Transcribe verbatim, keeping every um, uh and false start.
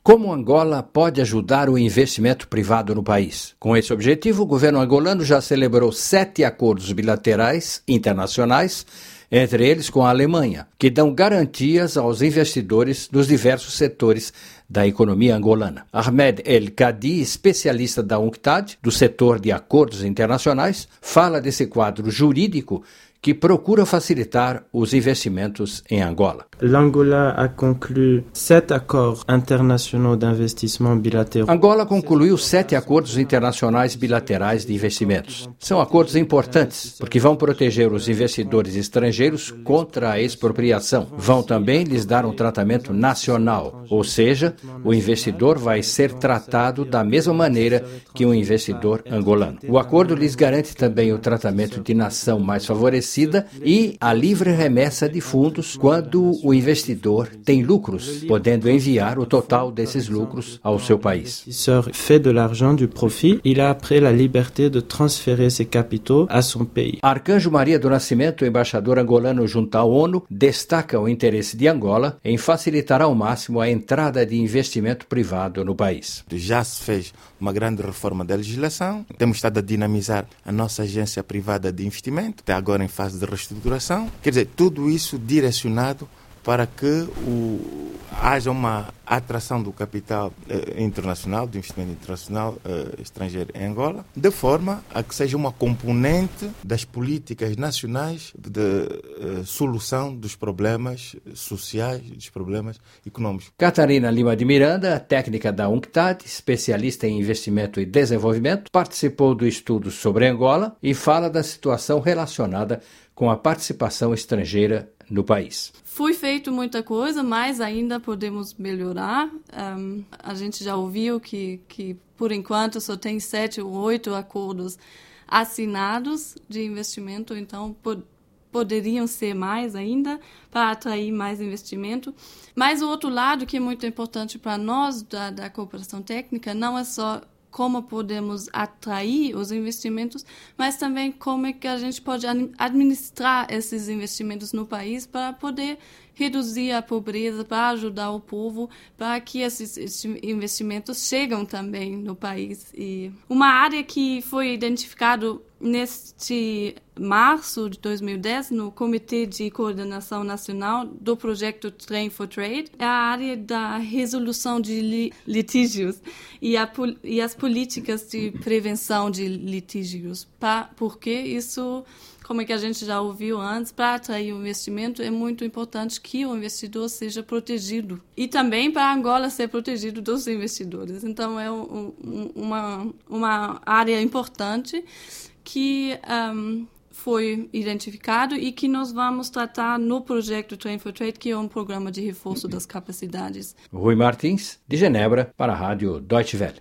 Como Angola pode ajudar o investimento privado no país? Com esse objetivo, o governo angolano já celebrou sete acordos bilaterais internacionais, entre eles com a Alemanha, que dão garantias aos investidores dos diversos setores da economia angolana. Ahmed El Kadi, especialista da UNCTAD, do setor de acordos internacionais, fala desse quadro jurídico que procura facilitar os investimentos em Angola. L'Angola a conclu sete acordos internacionais de investimento bilateral. Angola concluiu sete acordos internacionais bilaterais de investimentos. São acordos importantes, porque vão proteger os investidores estrangeiros contra a expropriação. Vão também lhes dar um tratamento nacional, ou seja, o investidor vai ser tratado da mesma maneira que um investidor angolano. O acordo lhes garante também o tratamento de nação mais favorecida e a livre remessa de fundos quando o investidor tem lucros, podendo enviar o total desses lucros ao seu país. O investidor fait de l'argent du profit, il a après la liberté de transférer ses capitaux à son pays. Arcanjo Maria do Nascimento, embaixador angolano junto à ONU, destaca o interesse de Angola em facilitar ao máximo a entrada de investimento privado no país. Já se fez uma grande reforma da legislação, temos estado a dinamizar a nossa agência privada de investimento, até agora em fase de reestruturação. Quer dizer, tudo isso direcionado para que o, haja uma atração do capital eh, internacional, do investimento internacional eh, estrangeiro em Angola, de forma a que seja uma componente das políticas nacionais de eh, solução dos problemas sociais, dos problemas econômicos. Catarina Lima de Miranda, técnica da UNCTAD, especialista em investimento e desenvolvimento, participou do estudo sobre Angola e fala da situação relacionada com a participação estrangeira no país. Foi feito muita coisa, mas ainda podemos melhorar. Um, a gente já ouviu que, que, por enquanto, só tem sete ou oito acordos assinados de investimento, então pod- poderiam ser mais ainda para atrair mais investimento. Mas o outro lado, que é muito importante para nós da, da cooperação técnica, não é só como podemos atrair os investimentos, mas também como é que a gente pode administrar esses investimentos no país para poder reduzir a pobreza, para ajudar o povo, para que esses investimentos cheguem também no país. E uma área que foi identificada neste março de dois mil e dez, no Comitê de Coordenação Nacional do projeto Train for Trade, é a área da resolução de li- litígios e, a, e as políticas de prevenção de litígios, pra, porque isso, como é que a gente já ouviu antes, para atrair o investimento é muito importante que o investidor seja protegido e também para Angola ser protegido dos investidores. Então é um, um, uma, uma área importante que um, foi identificado e que nós vamos tratar no projeto Train for Trade, que é um programa de reforço das capacidades. Rui Martins, de Genebra, para a Rádio Deutsche Welle.